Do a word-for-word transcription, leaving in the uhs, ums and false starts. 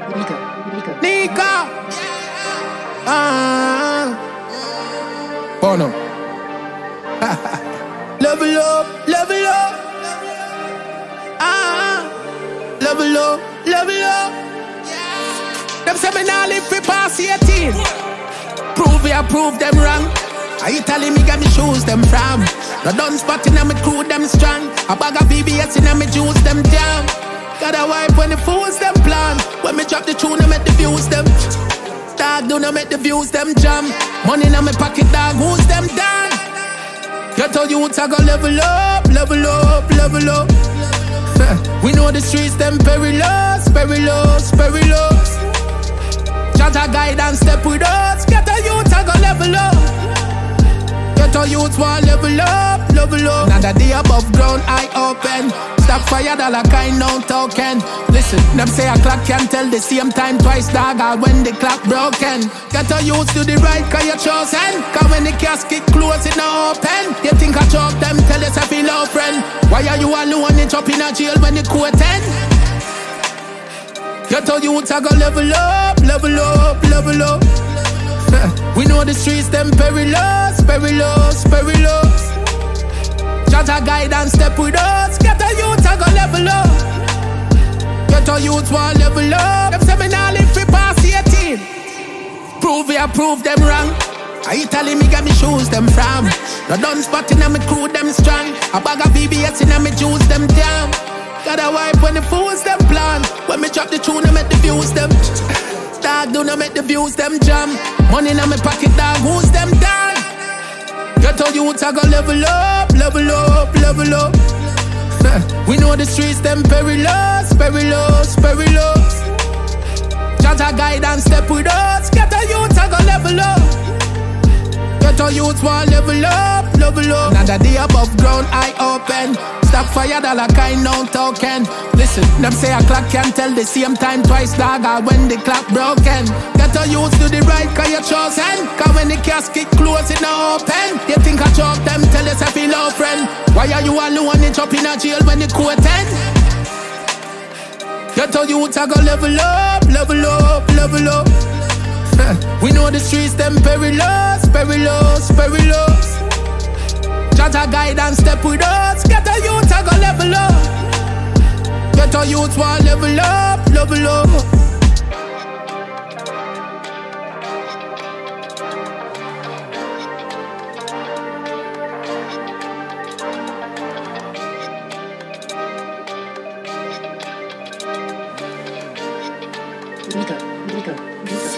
Nico, Nico, Nico. Ah. Bono. Level up, level up. Ah. Level up, level up. Them say me nah live fi pass eighteen. Prove ya, prove them wrong. I Italy me got me shoes them from. The done spot in me crew them strong. A bag of V B S in me juice them down. Got a wipe when the fools them plan. When me drop the tune I make the views them. Dog do not make the views them jam. Money in my pocket dog who's them down. Get all youths I go level up, level up, level up. We know the streets them perilous, perilous, perilous. Jaja guide and step with us. Get a youth I go level up. Get a youth want level up, level up. Now that they above ground I open. Stop fire dollar kind no token. Listen, them say a clock can tell the same time twice dog or when the clock broken. Get a youth to the right cause you're chosen. Cause when the casket close it not open. You think I choke them tell us I feel low friend. Why are you alone and drop in a jail when the court end? Get a youth I go level up, level up, level up. We know the streets them perilous, perilous, perilous. Jaja guide and step with us. Get a youth I go level up. Get a youth want level up. Them say me nah live fi pass eighteen. Prove ya, prove them wrong. I Italy me got me shoes them from. The done spot in me crew them strong. A bag of V B S in me juice them down. Got a wipe when the fools them plan. When me drop the tune I make the views them. Dog do not make the views them jam. Money in my pocket dog who's them down. Get all youths I go level up, level up, level up. We know the streets them perilous, perilous, perilous. Jaja guide and step with us. Get all youths I go level up. Get all youths want level up, level up. Now that they above ground I open. Stop fire dollar kind no token. Listen, them say a clock can tell the same time twice dog or when the clock broken. Get a youth to the right cause you're chosen. Cause when the casket close it not open. You think I choke them tell us I feel low friend. Why are you alone and drop in a jail when the court end? Get a youth I go level up, level up, level up. We know the streets them perilous, perilous, perilous. Jaja guide and step with us. Get a youth I go level up. Get a youth want level up, level up. Nico, Nico, Nico.